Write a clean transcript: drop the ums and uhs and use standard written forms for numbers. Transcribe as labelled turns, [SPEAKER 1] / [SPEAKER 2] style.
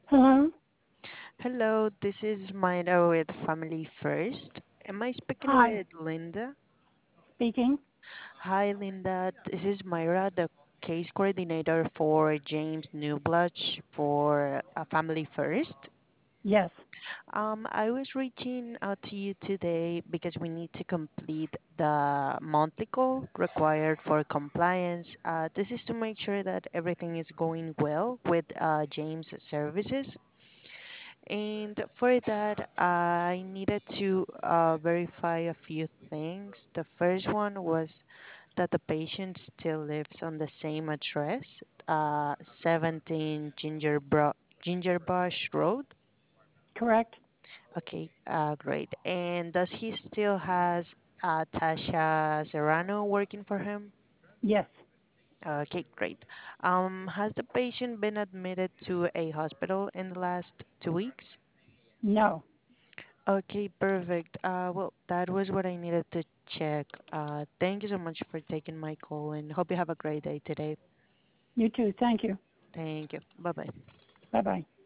[SPEAKER 1] Hello?
[SPEAKER 2] Hello, this is Myra with Family First. Am I speaking
[SPEAKER 1] Hi.
[SPEAKER 2] with Linda?
[SPEAKER 1] Speaking?
[SPEAKER 2] Hi, Linda. This is Myra, the case coordinator for James Newblush for Family First.
[SPEAKER 1] Yes.
[SPEAKER 2] I was reaching out to you today because we need to complete the monthly call required for compliance. This is to make sure that everything is going well with James Services. And for that, I needed to verify a few things. The first one was that the patient still lives on the same address, 17 Ginger Bush Road.
[SPEAKER 1] Correct?
[SPEAKER 2] Okay, great. And does he still has Tasha Serrano working for him?
[SPEAKER 1] Yes.
[SPEAKER 2] Okay, great. Has the patient been admitted to a hospital in the last 2 weeks?
[SPEAKER 1] No.
[SPEAKER 2] Okay, perfect. Well, that was what I needed to check. Thank you so much for taking my call and hope you have a great day today.
[SPEAKER 1] You too. Thank you.
[SPEAKER 2] Thank you. Bye bye.
[SPEAKER 1] Bye bye.